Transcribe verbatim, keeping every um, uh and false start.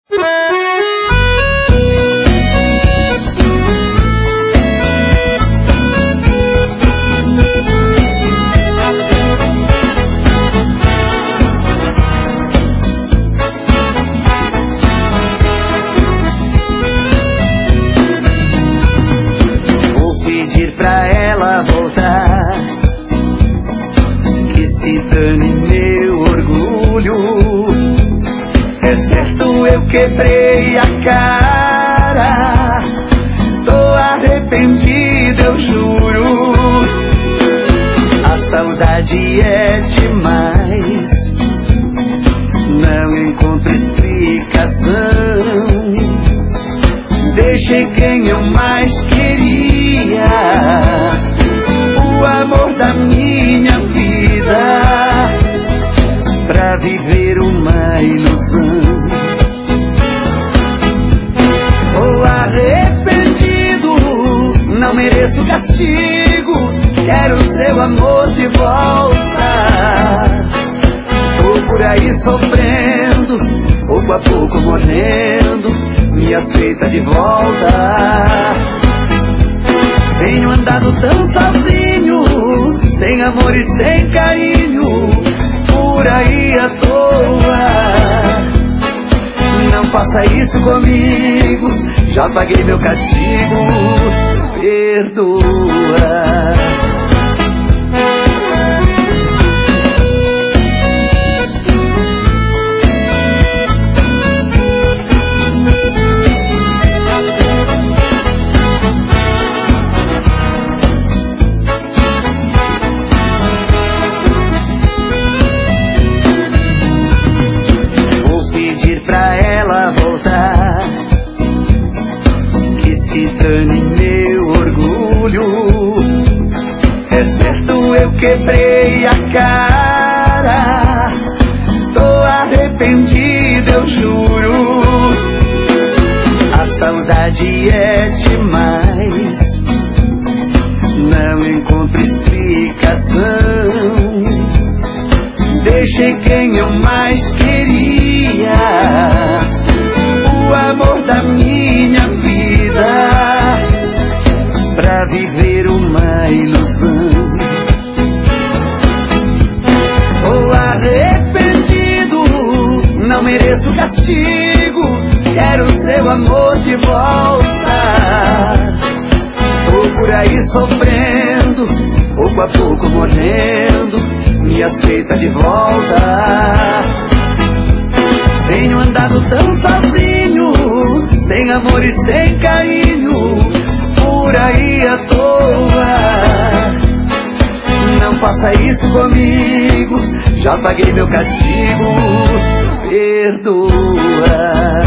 Pra ela voltar, que se dane meu orgulho. É certo, eu quebrei a cara, tô arrependido, eu juro. A saudade é demais, não encontro explicação. Deixei quem eu mais queria, o amor da minha vida, pra viver uma ilusão. Tô arrependido, não mereço castigo, quero seu amor de volta. Tô por aí sofrendo, pouco a pouco morrendo, me aceita de volta. Tenho andado tão sozinho, sem amor e sem carinho, por aí à toa. Não faça isso comigo, já paguei meu castigo, perdoa. Pra ela voltar, que se dane meu orgulho. É certo, eu quebrei a cara, tô arrependido, eu juro. A saudade é demais, não encontro explicação. Deixei quem eu mais queria, o amor da minha vida, pra viver uma ilusão. Tô arrependido, não mereço castigo, quero seu amor de volta. Tô por aí sofrendo, pouco a pouco morrendo, me aceita de volta. Tenho andado tão sozinho, sem amor e sem carinho, por aí à toa. Não faça isso comigo, já paguei meu castigo, perdoa.